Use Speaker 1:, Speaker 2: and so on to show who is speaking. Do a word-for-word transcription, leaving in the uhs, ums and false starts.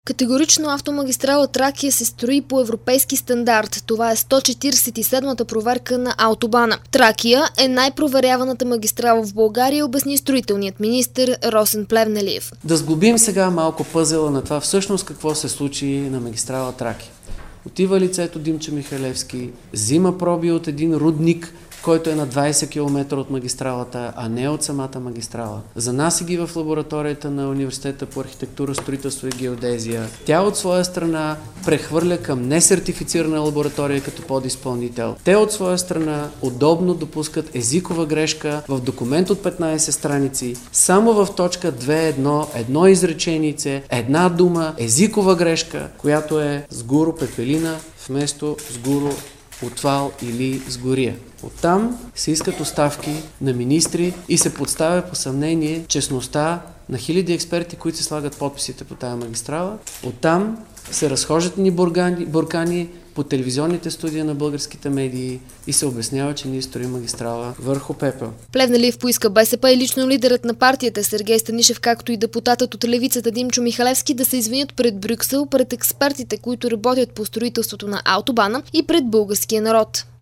Speaker 1: Категорично автомагистрала Тракия се строи по европейски стандарт. Това е сто четиридесет и седмата проверка на автобана. Тракия е най-проверяваната магистрала в България, обясни строителният министър Росен Плевнелиев.
Speaker 2: Да сглобим сега малко пъзела на това всъщност какво се случи на магистрала Тракия. Отива лицето Димчо Михалевски, взима проби от един рудник, който е на двайсет километра от магистралата, а не от самата магистрала. Занася ги в лабораторията на Университета по архитектура, строителство и геодезия. Тя от своя страна прехвърля към несертифицирана лаборатория като подизпълнител. Те от своя страна удобно допускат езикова грешка в документ от петнайсет страници. Само в точка две точка едно, едно изреченице, една дума, езикова грешка, която е сгуро пепелина вместо сгуро отвал или сгория. Оттам се искат оставки на министри и се подставя по съмнение честността на хиляди експерти, които се слагат подписите по тая магистрала. Оттам се разхождат ни бургани, буркани по телевизионните студия на българските медии и се обяснява, че ние строим магистрала върху пепел.
Speaker 1: Плевнелиев поиска БСП и лично лидерът на партията Сергей Станишев, както и депутатът от левицата Димчо Михалевски да се извинят пред Брюксел, пред експертите, които работят по строителството на автобана и пред българския народ.